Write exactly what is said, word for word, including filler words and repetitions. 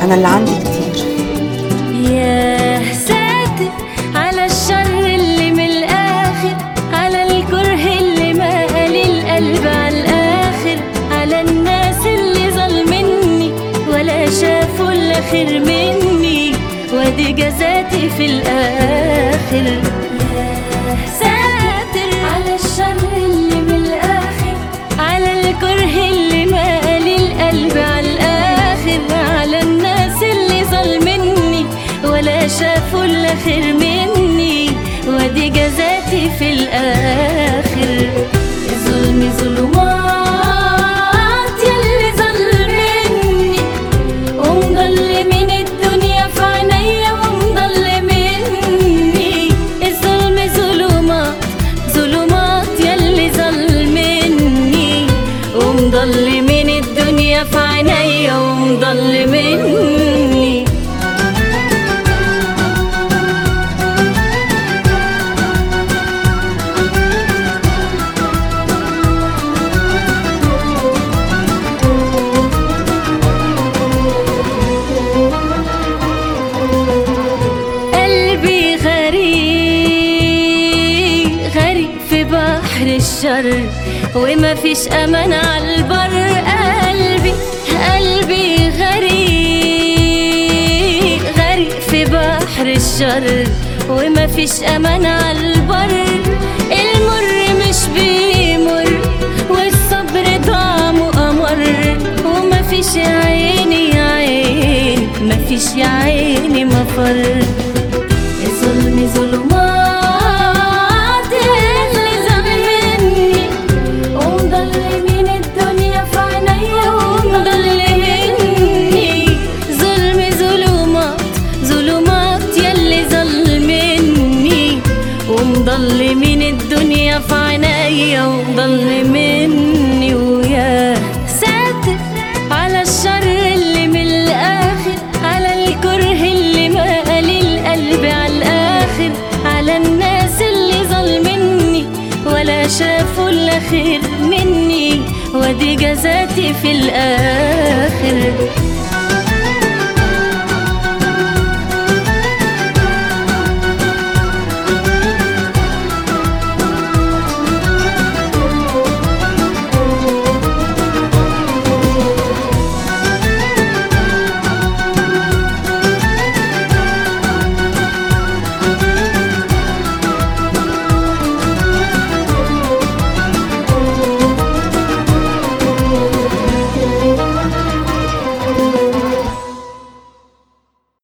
أنا اللي عندي كتير. يا ساتر على الشر اللي من الآخر، على الكره اللي مالي القلب على الآخر، على الناس اللي ظلمني ولا شافوا إلا خير مني، وادي جزاتي في الآخر. يا ساتر على الشر اللي من الآخر، على الكره اللي مالي القلب على الآخر، على الناس اللي ظلمني ولا شافوا إلا خير مني، وادي جزاتي في الآخر. ظلمي ظلمات ياللي ظلمني، ومظلمين الدنيا في عينيا ومظلمني. الظلم ظلمات ظلمات ياللي ظلمني، ومظلمين الدنيا في عينيا ومظلمني. قلبي غريق غريق في بحر الشر، وما فيش أمان على البر. قلبي قلبي غريق غريق في بحر الشر، وما فيش أمان على البر. المر مش بيمر والصبر طعمه أمر، وما فيش يا عيني يا عيني، ما فيش يا عيني مفر. ظلمي ظلمات اللي ظلمني، ومظلمين الدنيا في عينيا ومظلمني. ظلمي ظلمات ظلمات ياللي ظلمني، ومظلمين الدنيا في عينيا ومظلمني. ويا ساتر على الشر اللي من الآخر، على الكره اللي مالي القلب على الآخر، على الناس اللي ظلمني ولا شافوا إلا خير مني، وادي جزاتي في الآخر.